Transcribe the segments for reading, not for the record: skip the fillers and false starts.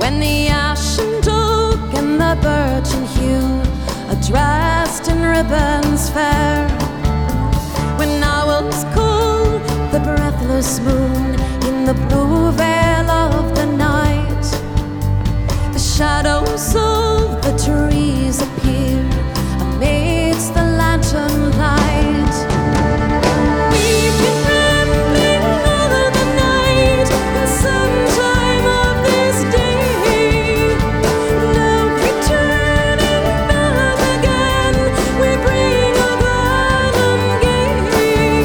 when the ashen oak and the birchen hue are dressed in ribbons fair, when owls call the breathless moon in the blue veil of the night, the shadows of the trees appear amidst the lantern light. We've been rambling all of the night, and sometime of this day, now returning back again, we bring a welcome gate.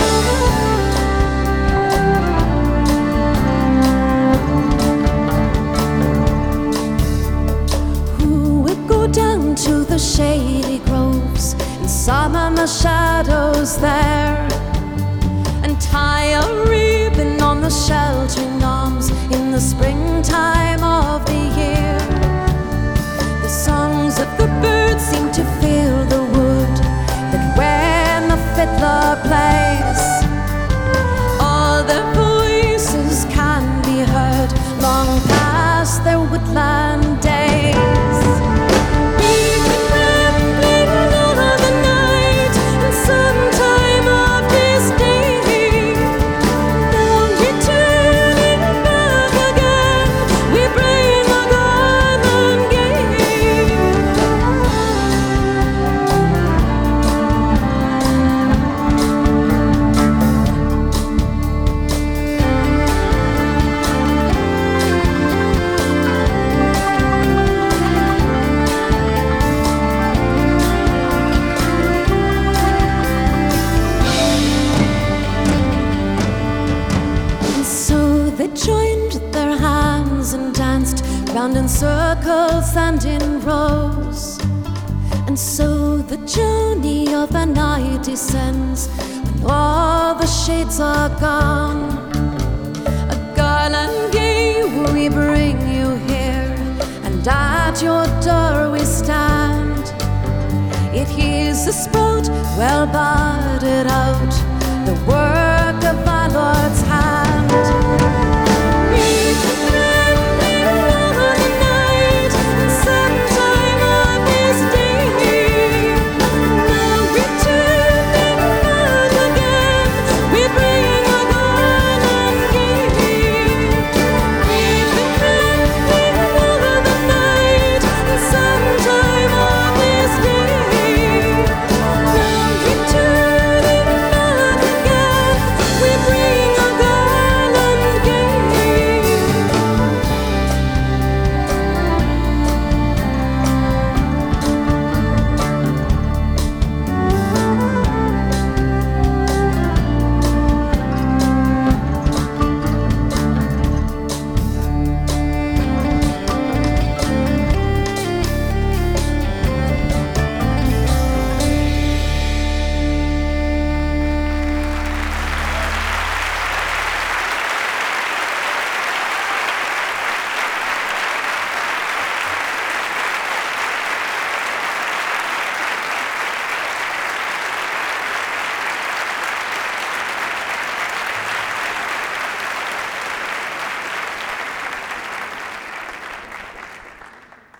Who would go down to the shady groves and summon the shadows there, and tie a ribbon on the sheltering arms in the springtime of the year? The songs of the birds seem to fill the wood, that when the fiddler plays, all their voices can be heard long past their woodland days. We've been rambling all of the night, and sometime of this day, now returning back again, we bring a garden gate. And so they joined their hands and danced round in circles and in rows. And so the journey of the night descends when all the shades are gone. A garland gay we bring you here, and at your door we stand. It is a spot well budded out, the work of our Lord's hand.